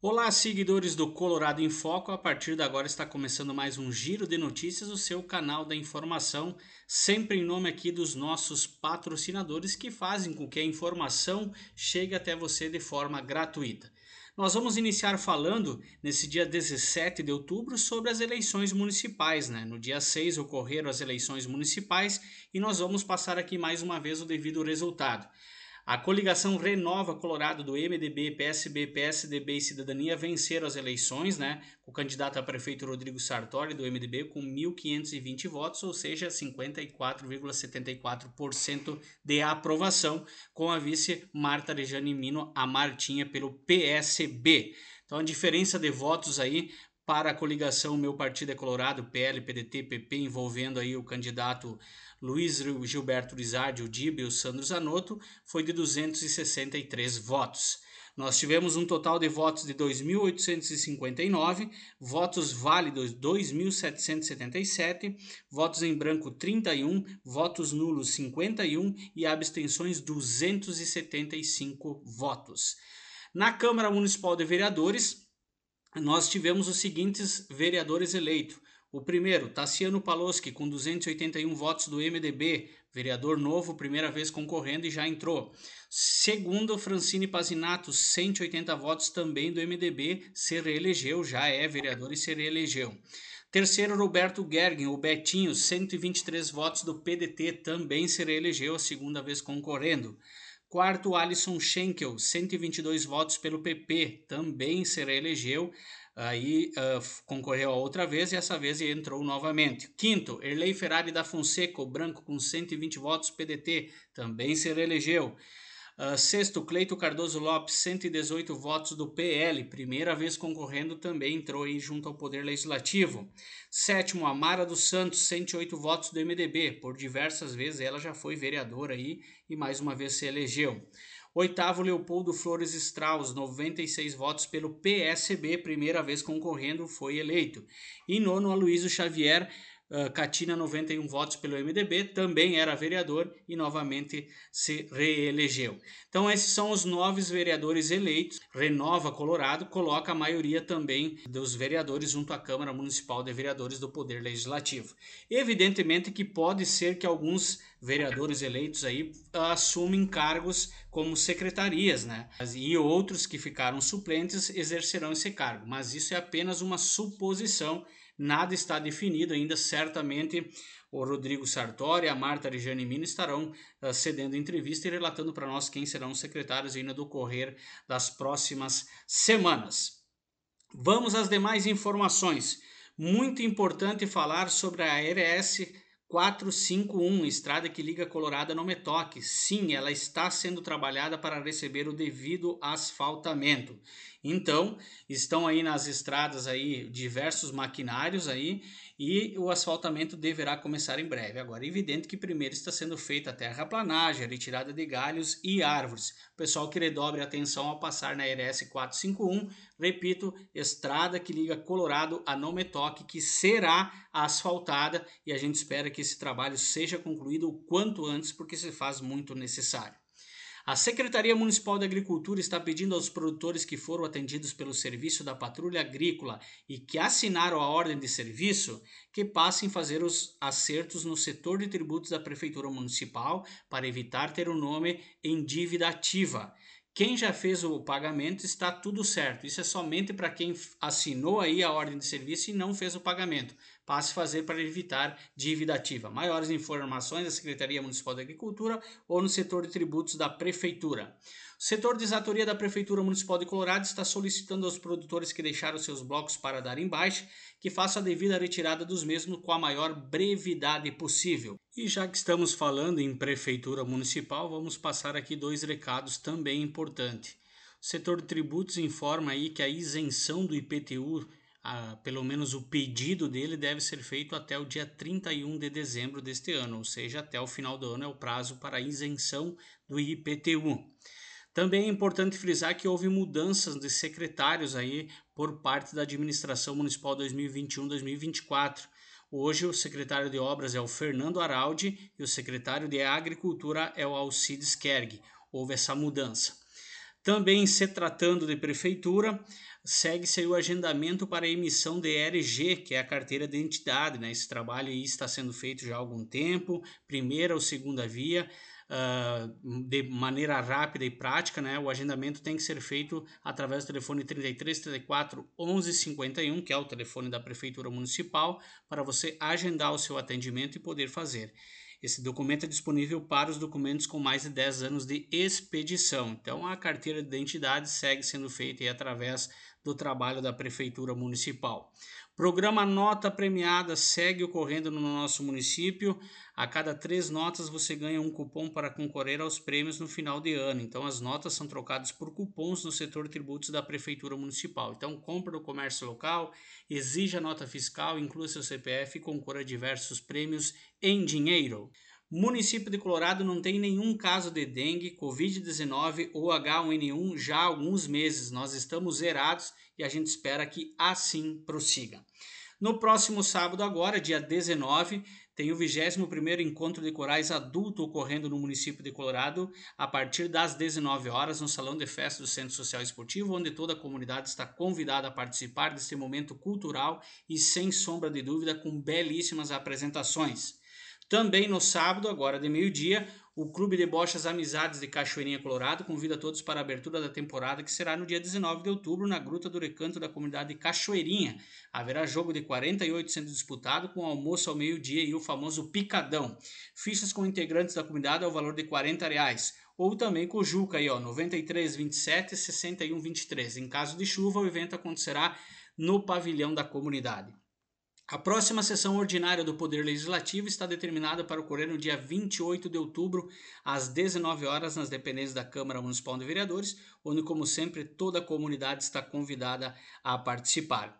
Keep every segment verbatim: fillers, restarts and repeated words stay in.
Olá, seguidores do Colorado em Foco. A partir de agora está começando mais um Giro de Notícias, o seu canal da informação, sempre em nome aqui dos nossos patrocinadores que fazem com que a informação chegue até você de forma gratuita. Nós vamos iniciar falando nesse dia dezessete de outubro sobre as eleições municipais, né? No dia seis ocorreram as eleições municipais e nós vamos passar aqui mais uma vez o devido resultado. A coligação Renova Colorado do M D B, P S B, P S D B e Cidadania venceram as eleições, né? O candidato a prefeito Rodrigo Sartori do M D B com mil quinhentos e vinte votos, ou seja, cinquenta e quatro vírgula setenta e quatro por cento de aprovação, com a vice Marta Rejane Mino, a Martinha, pelo P S B. Então a diferença de votos aí para a coligação Meu Partido é Colorado, P L, P D T, P P, envolvendo aí o candidato Luiz Gilberto Lizardi, o D I B e o Sandro Zanotto, foi de duzentos e sessenta e três votos. Nós tivemos um total de votos de dois mil oitocentos e cinquenta e nove, votos válidos dois mil setecentos e setenta e sete, votos em branco trinta e um, votos nulos cinquenta e um e abstenções duzentos e setenta e cinco votos. Na Câmara Municipal de Vereadores, nós tivemos os seguintes vereadores eleitos. O primeiro, Tassiano Paloski, com duzentos e oitenta e um votos do M D B, vereador novo, primeira vez concorrendo e já entrou. Segundo, Francine Pazinato, cento e oitenta votos também do M D B, se reelegeu, já é vereador e se reelegeu. Terceiro, Roberto Gergen, o Betinho, cento e vinte e três votos do P D T, também se reelegeu, a segunda vez concorrendo. Quarto, Alisson Schenkel, cento e vinte e dois votos pelo P P, também se reelegeu, aí uh, concorreu a outra vez e essa vez entrou novamente. Quinto, Erlei Ferrari da Fonseca, o branco, com cento e vinte votos, P D T, também se reelegeu. Uh, sexto, Cleito Cardoso Lopes, cento e dezoito votos do P L, primeira vez concorrendo, também entrou aí junto ao Poder Legislativo. Sétimo, Amara dos Santos, cento e oito votos do M D B, por diversas vezes ela já foi vereadora aí e mais uma vez se elegeu. Oitavo, Leopoldo Flores Strauss, noventa e seis votos pelo P S B, primeira vez concorrendo, foi eleito. E nono, Aloysio Xavier, Uh, Catina, noventa e um votos pelo M D B, também era vereador e novamente se reelegeu. Então esses são os nove vereadores eleitos. Renova Colorado coloca a maioria também dos vereadores junto à Câmara Municipal de Vereadores do Poder Legislativo. Evidentemente que pode ser que alguns vereadores eleitos aí assumem cargos como secretarias, né? E outros que ficaram suplentes exercerão esse cargo, mas isso é apenas uma suposição. Nada está definido ainda, certamente o Rodrigo Sartori e a Marta Rejane Mino estarão uh, cedendo entrevista e relatando para nós quem serão os secretários ainda do decorrer das próximas semanas. Vamos às demais informações. Muito importante falar sobre a R S quatrocentos e cinquenta e um, estrada que liga Colorado a Nometoc. Sim, ela está sendo trabalhada para receber o devido asfaltamento. Então, estão aí nas estradas aí diversos maquinários aí e o asfaltamento deverá começar em breve. Agora, é evidente que primeiro está sendo feita a terraplanagem, a retirada de galhos e árvores. O pessoal que redobre atenção ao passar na R S quatrocentos e cinquenta e um, repito, estrada que liga Colorado a Nometoc, que será asfaltada e a gente espera que esse trabalho seja concluído o quanto antes, porque se faz muito necessário. A Secretaria Municipal de Agricultura está pedindo aos produtores que foram atendidos pelo serviço da Patrulha Agrícola e que assinaram a ordem de serviço que passem a fazer os acertos no setor de tributos da Prefeitura Municipal para evitar ter o nome em dívida ativa. Quem já fez o pagamento está tudo certo. Isso é somente para quem assinou aí a ordem de serviço e não fez o pagamento. Passe a fazer para evitar dívida ativa. Maiores informações da Secretaria Municipal de Agricultura ou no setor de tributos da Prefeitura. O setor de exatoria da Prefeitura Municipal de Colorado está solicitando aos produtores que deixaram seus blocos para dar em baixa que façam a devida retirada dos mesmos com a maior brevidade possível. E já que estamos falando em Prefeitura Municipal, vamos passar aqui dois recados também importantes. O setor de tributos informa aí que a isenção do I P T U, ah, pelo menos o pedido dele, deve ser feito até o dia trinta e um de dezembro deste ano, ou seja, até o final do ano é o prazo para a isenção do I P T U. Também é importante frisar que houve mudanças de secretários aí por parte da administração municipal dois mil e vinte e um a dois mil e vinte e quatro. Hoje o secretário de obras é o Fernando Araldi e o secretário de agricultura é o Alcides Kerg. Houve essa mudança. Também, se tratando de prefeitura, segue-se aí o agendamento para a emissão de E R G, que é a carteira de identidade, né? Esse trabalho aí está sendo feito já há algum tempo, primeira ou segunda via, uh, de maneira rápida e prática, né? O agendamento tem que ser feito através do telefone trinta e três, trinta e quatro, onze cinquenta e um, que é o telefone da Prefeitura Municipal, para você agendar o seu atendimento e poder fazer. Esse documento é disponível para os documentos com mais de dez anos de expedição. Então, a carteira de identidade segue sendo feita aí através do trabalho da Prefeitura Municipal. Programa Nota Premiada segue ocorrendo no nosso município. A cada três notas você ganha um cupom para concorrer aos prêmios no final de ano. Então, as notas são trocadas por cupons no setor tributos da Prefeitura Municipal. Então, compra no comércio local, exija nota fiscal, inclua seu C P F e concorra a diversos prêmios em dinheiro. Município de Colorado não tem nenhum caso de dengue, covid dezenove ou H um N um já há alguns meses. Nós estamos zerados e a gente espera que assim prossiga. No próximo sábado agora, dia dezenove, tem o vigésimo primeiro Encontro de Corais Adulto ocorrendo no município de Colorado a partir das dezenove horas no Salão de Festa do Centro Social Esportivo, onde toda a comunidade está convidada a participar desse momento cultural e, sem sombra de dúvida, com belíssimas apresentações. Também no sábado, agora de meio-dia, o Clube de Bochas Amizades de Cachoeirinha Colorado convida todos para a abertura da temporada, que será no dia dezenove de outubro, na Gruta do Recanto da comunidade Cachoeirinha. Haverá jogo de quarenta e oito sendo disputado, com almoço ao meio-dia e o famoso picadão. Fichas com integrantes da comunidade ao valor de quarenta reais. Ou também com o Juca aí, ó, noventa e três, vinte e sete, sessenta e um, vinte e três. Em caso de chuva, o evento acontecerá no pavilhão da comunidade. A próxima sessão ordinária do Poder Legislativo está determinada para ocorrer no dia vinte e oito de outubro, às dezenove horas, nas dependências da Câmara Municipal de Vereadores, onde, como sempre, toda a comunidade está convidada a participar.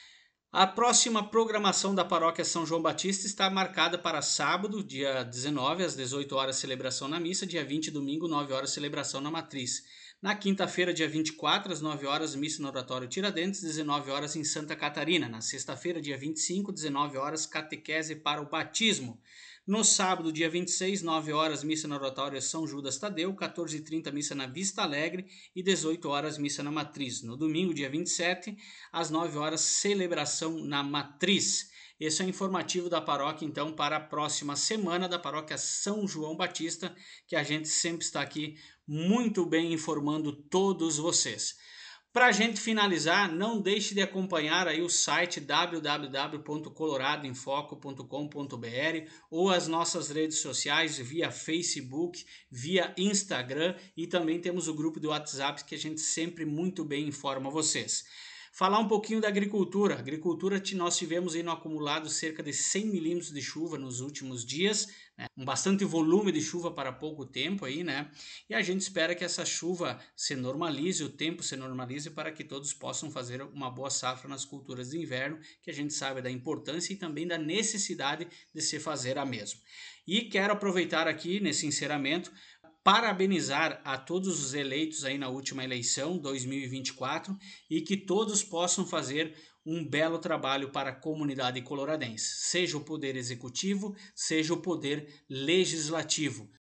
A próxima programação da Paróquia São João Batista está marcada para sábado, dia dezenove, às dezoito horas, celebração na missa, dia vinte, domingo, nove horas, celebração na matriz. Na quinta-feira, dia vinte e quatro, às nove horas, missa no Oratório Tiradentes, dezenove horas em Santa Catarina. Na sexta-feira, dia vinte e cinco, dezenove horas, catequese para o batismo. No sábado, dia vinte e seis, nove horas, missa no Oratório São Judas Tadeu, quatorze e trinta, missa na Vista Alegre e dezoito horas, missa na Matriz. No domingo, dia vinte e sete, às nove horas, celebração na Matriz. Esse é o informativo da paróquia, então, para a próxima semana da paróquia São João Batista, que a gente sempre está aqui muito bem informando todos vocês. Para a gente finalizar, não deixe de acompanhar aí o site w w w ponto colorado em foco ponto com ponto b r ou as nossas redes sociais via Facebook, via Instagram, e também temos o grupo do WhatsApp que a gente sempre muito bem informa vocês. Falar um pouquinho da agricultura. Agricultura, nós tivemos aí no acumulado cerca de cem milímetros de chuva nos últimos dias, né? Um bastante volume de chuva para pouco tempo aí, né? E a gente espera que essa chuva se normalize, o tempo se normalize, para que todos possam fazer uma boa safra nas culturas de inverno, que a gente sabe da importância e também da necessidade de se fazer a mesma. E quero aproveitar aqui nesse encerramento parabenizar a todos os eleitos aí na última eleição dois mil e vinte e quatro e que todos possam fazer um belo trabalho para a comunidade coloradense, seja o poder executivo, seja o poder legislativo.